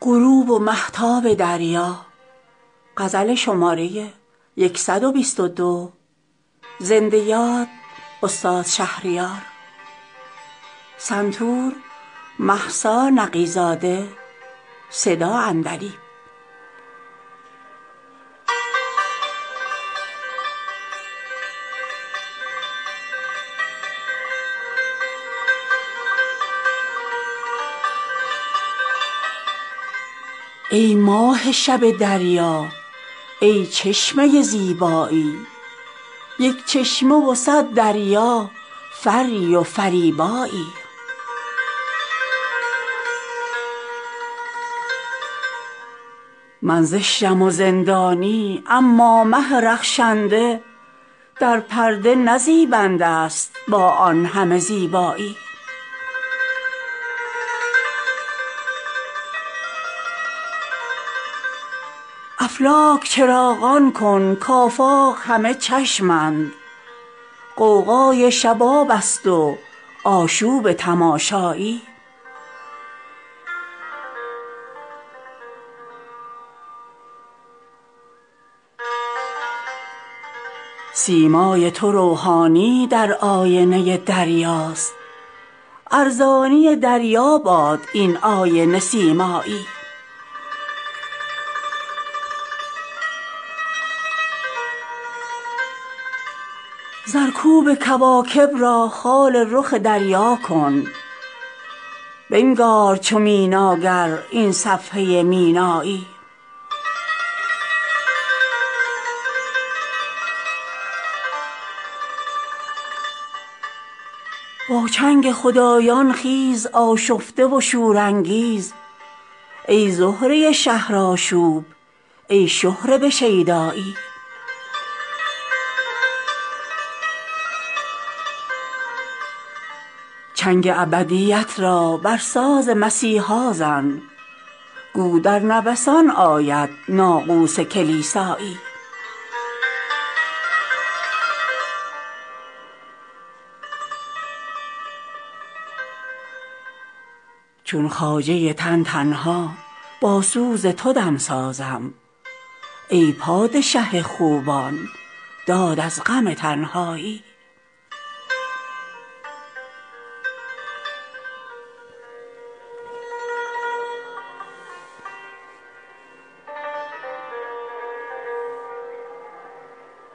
غروب و مهتاب دریا. غزل شماره 122. زنده یاد استاد شهریار. سنتور مهسا نقی‌زاده. صدا عندلیب. ای ماه شب دریا، ای چشمه زیبایی، یک چشمه و صد دریا، فری و فریبایی. من زشتم و زندانی، اما مه رخشنده در پرده نزیبنده است با آن همه زیبایی. افلاک چراغان کن کآفاق همه چشمند، غوغای شباب است و آشوب تماشایی. سیمای تو روحانی در آینه دریاست، ارزانی دریا باد این آینه سیمایی. زرکوب کواکب را خال رخ دریا کن، بنگار چو میناگر این صفحه مینایی. با چنگ خدایان خیز آشفته و شورانگیز، ای زهره شهرآشوب، ای شهره به شیدایی. چنگ ابدیت را بر ساز مسیحا زن، گو در نوسان آید ناقوس کلیسایی. چون خواجه تن تنها با سوز تو دم سازم، ای پادشه خوبان داد از غم تنهایی.